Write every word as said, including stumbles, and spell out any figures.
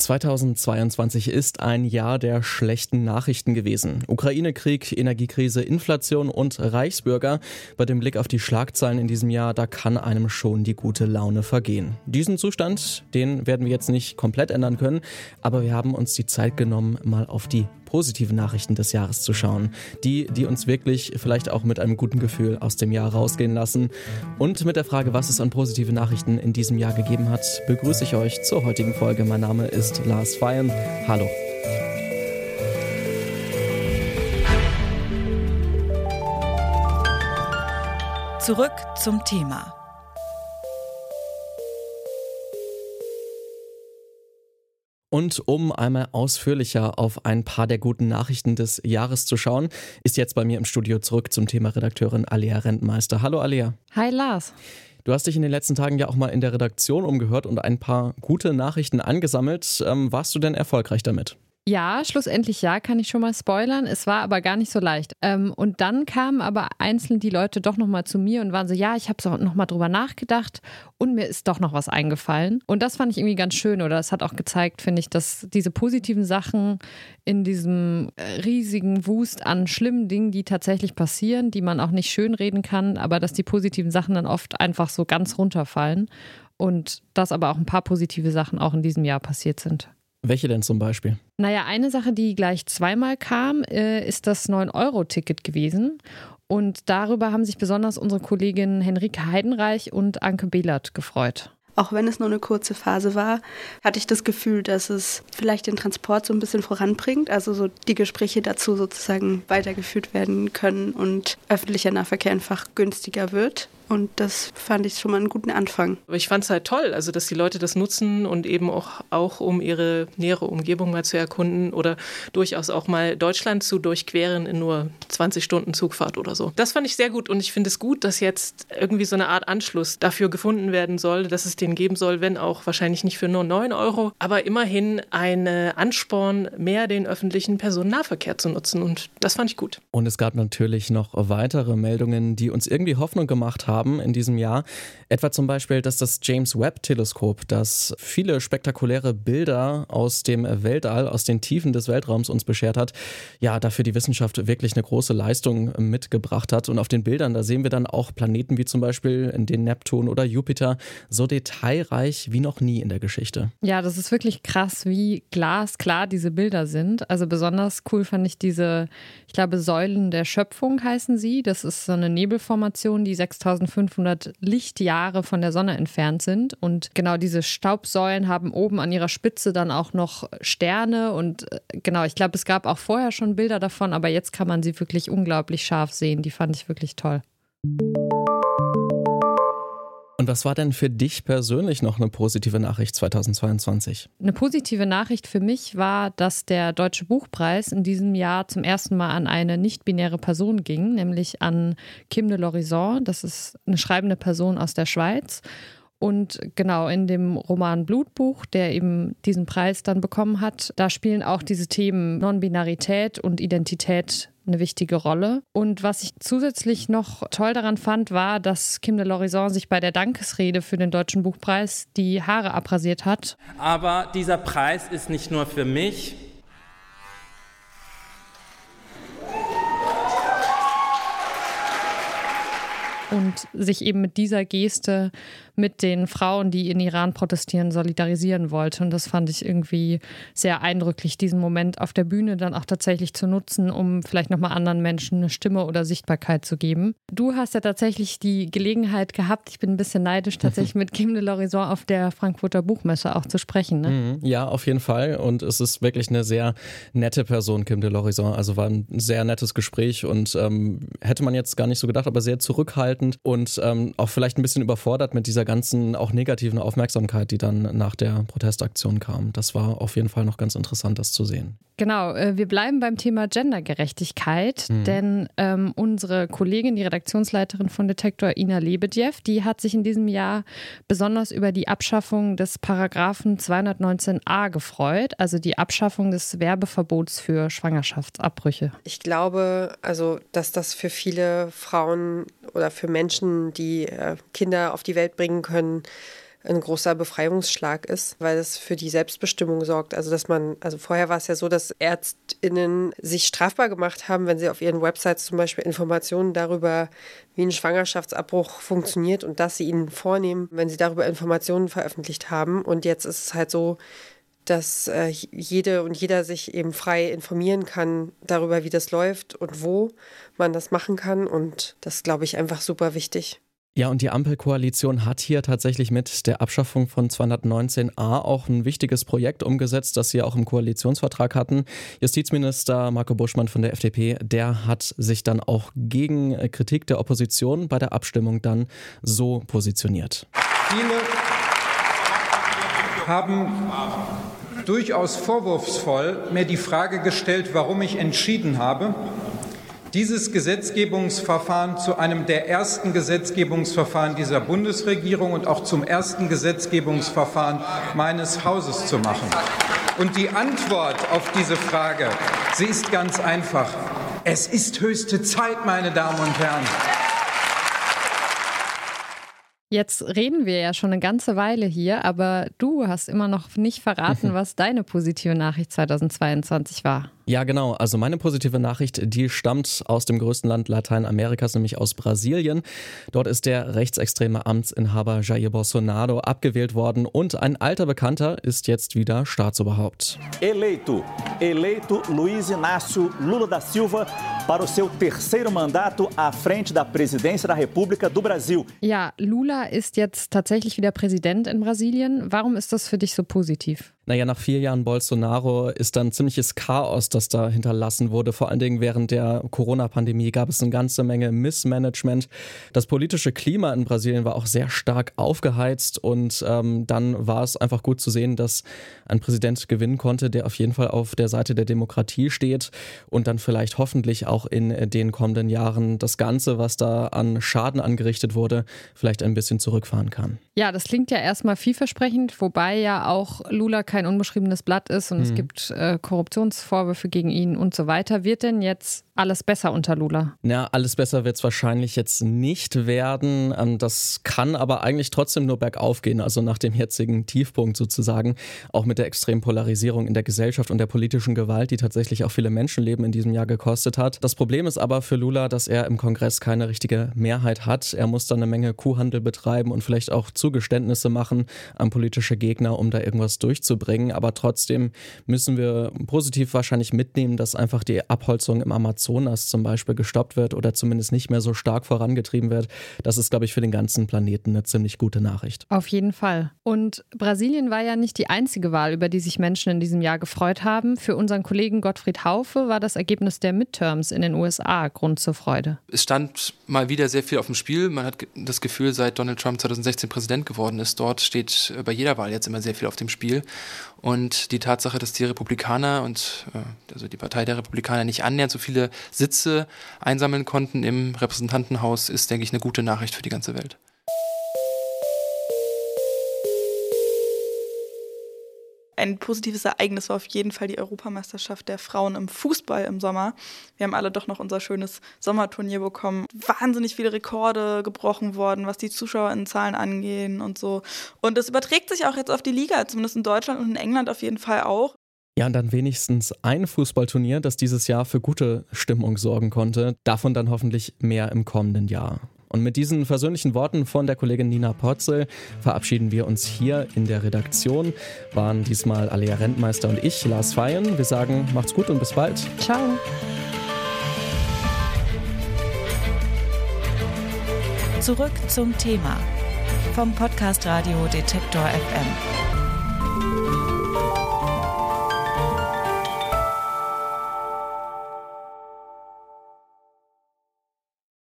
zweitausendzweiundzwanzig ist ein Jahr der schlechten Nachrichten gewesen. Ukraine-Krieg, Energiekrise, Inflation und Reichsbürger. Bei dem Blick auf die Schlagzeilen in diesem Jahr, da kann einem schon die gute Laune vergehen. Diesen Zustand, den werden wir jetzt nicht komplett ändern können, aber wir haben uns die Zeit genommen, mal auf die positiven Nachrichten des Jahres zu schauen. Die, die uns wirklich vielleicht auch mit einem guten Gefühl aus dem Jahr rausgehen lassen. Und mit der Frage, was es an positive Nachrichten in diesem Jahr gegeben hat, begrüße ich euch zur heutigen Folge. Mein Name ist Lars Feyen. Hallo. Zurück zum Thema. Und um einmal ausführlicher auf ein paar der guten Nachrichten des Jahres zu schauen, ist jetzt bei mir im Studio zurück zum Thema Redakteurin Alea Rentmeister. Hallo Alea. Hi Lars. Du hast dich in den letzten Tagen ja auch mal in der Redaktion umgehört und ein paar gute Nachrichten angesammelt. Ähm, warst du denn erfolgreich damit? Ja, schlussendlich ja, kann ich schon mal spoilern. Es war aber gar nicht so leicht. Ähm, und dann kamen aber einzeln die Leute doch nochmal zu mir und waren so, ja, ich habe so nochmal drüber nachgedacht und mir ist doch noch was eingefallen. Und das fand ich irgendwie ganz schön, oder es hat auch gezeigt, finde ich, dass diese positiven Sachen in diesem riesigen Wust an schlimmen Dingen, die tatsächlich passieren, die man auch nicht schönreden kann, aber dass die positiven Sachen dann oft einfach so ganz runterfallen und dass aber auch ein paar positive Sachen auch in diesem Jahr passiert sind. Welche denn zum Beispiel? Naja, eine Sache, die gleich zweimal kam, äh, ist das neun Euro Ticket gewesen. Und darüber haben sich besonders unsere Kolleginnen Henrike Heidenreich und Anke Behlert gefreut. Auch wenn es nur eine kurze Phase war, hatte ich das Gefühl, dass es vielleicht den Transport so ein bisschen voranbringt. Also so die Gespräche dazu sozusagen weitergeführt werden können und öffentlicher Nahverkehr einfach günstiger wird. Und das fand ich schon mal einen guten Anfang. Aber ich fand es halt toll, also dass die Leute das nutzen und eben auch, auch um ihre nähere Umgebung mal zu erkunden oder durchaus auch mal Deutschland zu durchqueren in nur zwanzig Stunden Zugfahrt oder so. Das fand ich sehr gut und ich finde es gut, dass jetzt irgendwie so eine Art Anschluss dafür gefunden werden soll, dass es den geben soll, wenn auch wahrscheinlich nicht für nur neun Euro, aber immerhin ein Ansporn, mehr den öffentlichen Personennahverkehr zu nutzen und das fand ich gut. Und es gab natürlich noch weitere Meldungen, die uns irgendwie Hoffnung gemacht haben in diesem Jahr. Etwa zum Beispiel, dass das James-Webb-Teleskop, das viele spektakuläre Bilder aus dem Weltall, aus den Tiefen des Weltraums uns beschert hat, ja, dafür die Wissenschaft wirklich eine große Leistung mitgebracht hat. Und auf den Bildern, da sehen wir dann auch Planeten wie zum Beispiel den Neptun oder Jupiter, so detailreich wie noch nie in der Geschichte. Ja, das ist wirklich krass, wie glasklar diese Bilder sind. Also besonders cool fand ich diese, ich glaube, Säulen der Schöpfung heißen sie. Das ist so eine Nebelformation, die sechstausendfünfhundert Lichtjahre von der Sonne entfernt sind. Und genau diese Staubsäulen haben oben an ihrer Spitze dann auch noch Sterne. Und genau, ich glaube, es gab auch vorher schon Bilder davon, aber jetzt kann man sie wirklich unglaublich scharf sehen. Die fand ich wirklich toll. Und was war denn für dich persönlich noch eine positive Nachricht zweitausendzweiundzwanzig? Eine positive Nachricht für mich war, dass der Deutsche Buchpreis in diesem Jahr zum ersten Mal an eine nicht-binäre Person ging, nämlich an Kim de l'Horizon. Das ist eine schreibende Person aus der Schweiz. Und genau, in dem Roman Blutbuch, der eben diesen Preis dann bekommen hat, da spielen auch diese Themen Non-Binarität und Identität eine wichtige Rolle. Und was ich zusätzlich noch toll daran fand, war, dass Kim de l'Horizon sich bei der Dankesrede für den Deutschen Buchpreis die Haare abrasiert hat. Aber dieser Preis ist nicht nur für mich. Und sich eben mit dieser Geste mit den Frauen, die in Iran protestieren, solidarisieren wollte. Und das fand ich irgendwie sehr eindrücklich, diesen Moment auf der Bühne dann auch tatsächlich zu nutzen, um vielleicht nochmal anderen Menschen eine Stimme oder Sichtbarkeit zu geben. Du hast ja tatsächlich die Gelegenheit gehabt, ich bin ein bisschen neidisch, tatsächlich mit Kim de l'Horizon auf der Frankfurter Buchmesse auch zu sprechen. Ne? Ja, auf jeden Fall. Und es ist wirklich eine sehr nette Person, Kim de l'Horizon. Also war ein sehr nettes Gespräch und ähm, hätte man jetzt gar nicht so gedacht, aber sehr zurückhaltend und ähm, auch vielleicht ein bisschen überfordert mit dieser ganzen auch negativen Aufmerksamkeit, die dann nach der Protestaktion kam. Das war auf jeden Fall noch ganz interessant, das zu sehen. Genau, wir bleiben beim Thema Gendergerechtigkeit, mhm. denn ähm, unsere Kollegin, die Redaktionsleiterin von Detektor, Ina Lebedjew, die hat sich in diesem Jahr besonders über die Abschaffung des Paragraphen zweihundertneunzehn a gefreut, also die Abschaffung des Werbeverbots für Schwangerschaftsabbrüche. Ich glaube, also, dass das für viele Frauen oder für Menschen, die äh, Kinder auf die Welt bringen können, ein großer Befreiungsschlag ist, weil es für die Selbstbestimmung sorgt. Also dass man, also vorher war es ja so, dass ÄrztInnen sich strafbar gemacht haben, wenn sie auf ihren Websites zum Beispiel Informationen darüber, wie ein Schwangerschaftsabbruch funktioniert und dass sie ihnen vornehmen, wenn sie darüber Informationen veröffentlicht haben. Und jetzt ist es halt so, dass äh, jede und jeder sich eben frei informieren kann darüber, wie das läuft und wo man das machen kann. Und das ist, glaube ich, einfach super wichtig. Ja, und die Ampelkoalition hat hier tatsächlich mit der Abschaffung von zweihundertneunzehn a auch ein wichtiges Projekt umgesetzt, das sie auch im Koalitionsvertrag hatten. Justizminister Marco Buschmann von der F D P, der hat sich dann auch gegen Kritik der Opposition bei der Abstimmung dann so positioniert. Viele haben durchaus vorwurfsvoll mir die Frage gestellt, warum ich entschieden habe, dieses Gesetzgebungsverfahren zu einem der ersten Gesetzgebungsverfahren dieser Bundesregierung und auch zum ersten Gesetzgebungsverfahren meines Hauses zu machen. Und die Antwort auf diese Frage, sie ist ganz einfach. Es ist höchste Zeit, meine Damen und Herren. Jetzt reden wir ja schon eine ganze Weile hier, aber du hast immer noch nicht verraten, was deine positive Nachricht zweitausendzweiundzwanzig war. Ja, genau. Also meine positive Nachricht, die stammt aus dem größten Land Lateinamerikas, nämlich aus Brasilien. Dort ist der rechtsextreme Amtsinhaber Jair Bolsonaro abgewählt worden und ein alter Bekannter ist jetzt wieder Staatsoberhaupt. Eleito, eleito Luiz Inácio Lula da Silva para o seu terceiro mandato à frente da Presidência da República do Brasil. Ja, Lula ist jetzt tatsächlich wieder Präsident in Brasilien. Warum ist das für dich so positiv? Naja, nach vier Jahren Bolsonaro ist dann ziemliches Chaos, das da hinterlassen wurde. Vor allen Dingen während der Corona-Pandemie gab es eine ganze Menge Missmanagement. Das politische Klima in Brasilien war auch sehr stark aufgeheizt und ähm, dann war es einfach gut zu sehen, dass ein Präsident gewinnen konnte, der auf jeden Fall auf der Seite der Demokratie steht und dann vielleicht hoffentlich auch in den kommenden Jahren das Ganze, was da an Schaden angerichtet wurde, vielleicht ein bisschen zurückfahren kann. Ja, das klingt ja erstmal vielversprechend, wobei ja auch Lula kein unbeschriebenes Blatt ist und mhm. es gibt äh, Korruptionsvorwürfe gegen ihn und so weiter. Wird denn jetzt alles besser unter Lula? Ja, alles besser wird es wahrscheinlich jetzt nicht werden. Das kann aber eigentlich trotzdem nur bergauf gehen, also nach dem jetzigen Tiefpunkt sozusagen, auch mit der extremen Polarisierung in der Gesellschaft und der politischen Gewalt, die tatsächlich auch viele Menschenleben in diesem Jahr gekostet hat. Das Problem ist aber für Lula, dass er im Kongress keine richtige Mehrheit hat. Er muss dann eine Menge Kuhhandel betreiben und vielleicht auch Zugeständnisse machen an politische Gegner, um da irgendwas durchzubringen. Aber trotzdem müssen wir positiv wahrscheinlich mitnehmen, dass einfach die Abholzung im Amazonas zum Beispiel gestoppt wird oder zumindest nicht mehr so stark vorangetrieben wird. Das ist, glaube ich, für den ganzen Planeten eine ziemlich gute Nachricht. Auf jeden Fall. Und Brasilien war ja nicht die einzige Wahl, über die sich Menschen in diesem Jahr gefreut haben. Für unseren Kollegen Gottfried Haufe war das Ergebnis der Midterms in den U S A Grund zur Freude. Es stand mal wieder sehr viel auf dem Spiel. Man hat das Gefühl, seit Donald Trump zweitausendsechzehn Präsident geworden ist, dort steht bei jeder Wahl jetzt immer sehr viel auf dem Spiel. Und die Tatsache, dass die Republikaner und äh, also die Partei der Republikaner nicht annähernd so viele Sitze einsammeln konnten im Repräsentantenhaus, ist, denke ich, eine gute Nachricht für die ganze Welt. Ein positives Ereignis war auf jeden Fall die Europameisterschaft der Frauen im Fußball im Sommer. Wir haben alle doch noch unser schönes Sommerturnier bekommen. Wahnsinnig viele Rekorde gebrochen worden, was die Zuschauerinnenzahlen angehen und so. Und das überträgt sich auch jetzt auf die Liga, zumindest in Deutschland und in England auf jeden Fall auch. Ja, und dann wenigstens ein Fußballturnier, das dieses Jahr für gute Stimmung sorgen konnte. Davon dann hoffentlich mehr im kommenden Jahr. Und mit diesen versöhnlichen Worten von der Kollegin Nina Potzel verabschieden wir uns hier in der Redaktion. Waren diesmal Alea Rentmeister und ich, Lars Feyen. Wir sagen, macht's gut und bis bald. Ciao. Zurück zum Thema vom Podcast Radio Detektor F M.